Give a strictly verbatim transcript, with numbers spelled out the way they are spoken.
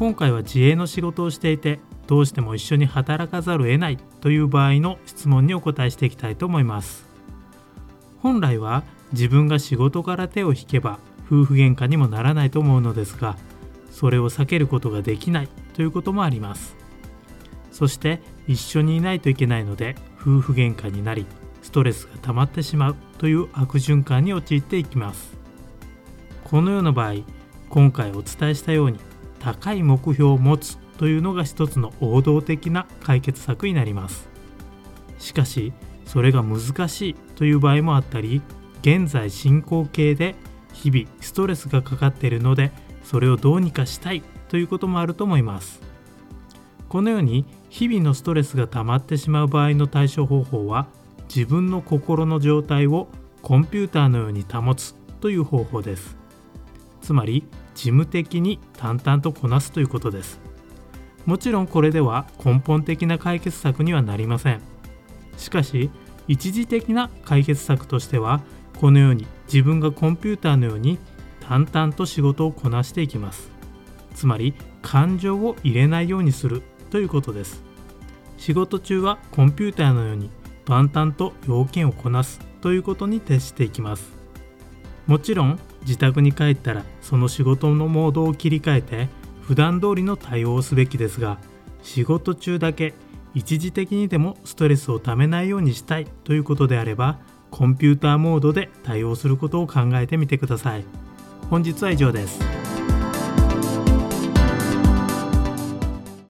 今回は自営の仕事をしていてどうしても一緒に働かざるを得ないという場合の質問にお答えしていきたいと思います。本来は自分が仕事から手を引けば夫婦喧嘩にもならないと思うのですが、それを避けることができないということもあります。そして一緒にいないといけないので夫婦喧嘩になりストレスが溜まってしまうという悪循環に陥っていきます。このような場合、今回お伝えしたように高い目標を持つというのが一つの王道的な解決策になります。しかしそれが難しいという場合もあったり、現在進行形で日々ストレスがかかっているのでそれをどうにかしたいということもあると思います。このように日々のストレスが溜まってしまう場合の対処方法は、自分の心の状態をコンピューターのように保つという方法です。つまり事務的に淡々とこなすということです。もちろんこれでは根本的な解決策にはなりません。しかし一時的な解決策としては、このように自分がコンピューターのように淡々と仕事をこなしていきます。つまり感情を入れないようにするということです。仕事中はコンピューターのように淡々と要件をこなすということに徹していきます。もちろん自宅に帰ったらその仕事のモードを切り替えて普段通りの対応をすべきですが、仕事中だけ一時的にでもストレスをためないようにしたいということであれば、コンピューターモードで対応することを考えてみてください。本日は以上です。